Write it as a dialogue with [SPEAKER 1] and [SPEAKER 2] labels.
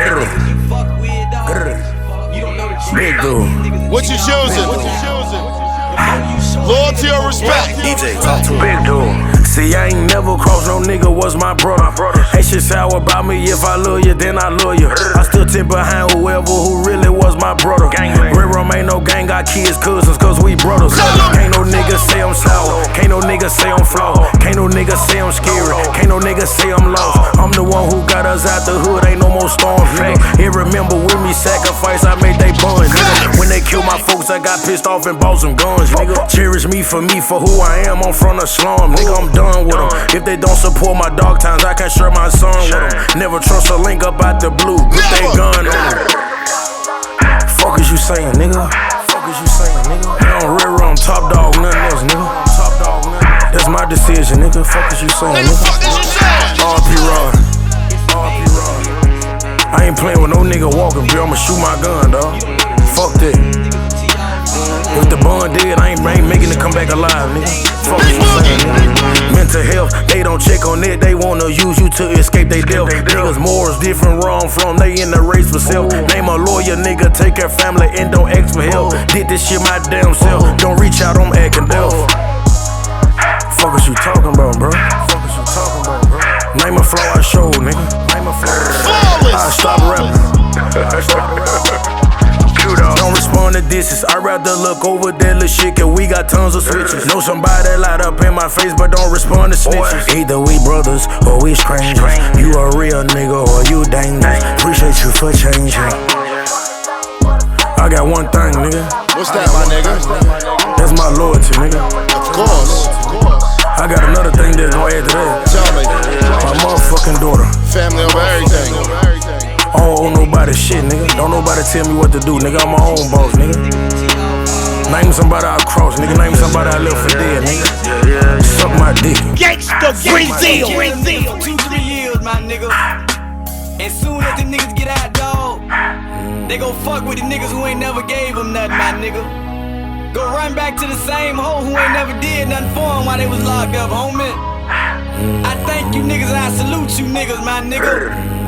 [SPEAKER 1] Big dude.
[SPEAKER 2] What you choosing? Loyalty or respect?
[SPEAKER 1] DJ, talk to big dude. See, I ain't never crossed no nigga, was my brother. Ain't shit sour about me, if I love you, then I love you. I still tip behind whoever who really was my brother. Rum ain't no gang, got kids, cousins, cause we brothers. Can't no nigga say I'm sour, can't no nigga say I'm flawed, can't no nigga say I'm scary, can't no nigga say I'm lost. I'm the one who got us out the hood, ain't no more storms, nigga. Here remember with me sacrifice, I made they buns, nigga. When they killed my folks, I got pissed off and bought some guns, nigga. Cherish me for who I am, I'm from the slum, nigga, I'm done with them. If they don't support my dog times, I can share my son with them. Never trust a link up out the blue, put they gun on them. Fuck is you saying, nigga? Fuck is you saying, nigga? I don't real run top dog, nothing else, nigga. Top dog, nothing. That's my decision, nigga. Fuck is you saying, nigga? R.P. Rod. R.P. Rod. I ain't playing with no nigga walking, bro. I'ma shoot my gun, dog. Fuck that. If the bun dead, I ain't making it come back alive, nigga. Fuck is you saying, nigga? Mental health, they don't check on it. They wanna use you to escape they death. Niggas morals different where I'm from. They in the race for self. Name a lawyer, nigga. Take care family and don't ask for help. Did this shit my damn self. Don't reach out, I'm acting deaf. Fuck is you talking about, bro? Fuck is you talking about, bro? Name a flaw I showed, nigga. Name a flaw. I stop rapping. Don't respond to disses. I'd rather look over that little shit, cause we got tons of switches. Know somebody light up in my face, but don't respond to snitches. Either we brothers or we strangers. You a real nigga or you dangerous. Appreciate you for changing. I got one thing, nigga.
[SPEAKER 2] What's that, my nigga?
[SPEAKER 1] That's my loyalty, nigga.
[SPEAKER 2] Of course.
[SPEAKER 1] I got another thing that's gonna add to that.
[SPEAKER 2] Tell me.
[SPEAKER 1] My motherfucking daughter.
[SPEAKER 2] Family over everything.
[SPEAKER 1] I don't owe nobody shit, nigga. Don't nobody tell me what to do, nigga. I'm my own boss, nigga. Name somebody I cross, nigga. Name somebody I left for dead, nigga. Suck my dick.
[SPEAKER 3] Gangsta Brazil. 2-3 years, my nigga. And soon as the niggas get out, dog, they gon' fuck with the niggas who ain't never gave them nothing, my nigga. Go run back to the same hoe who ain't never did nothing for them while they was locked up, homie. I thank you niggas and I salute you niggas, my nigga.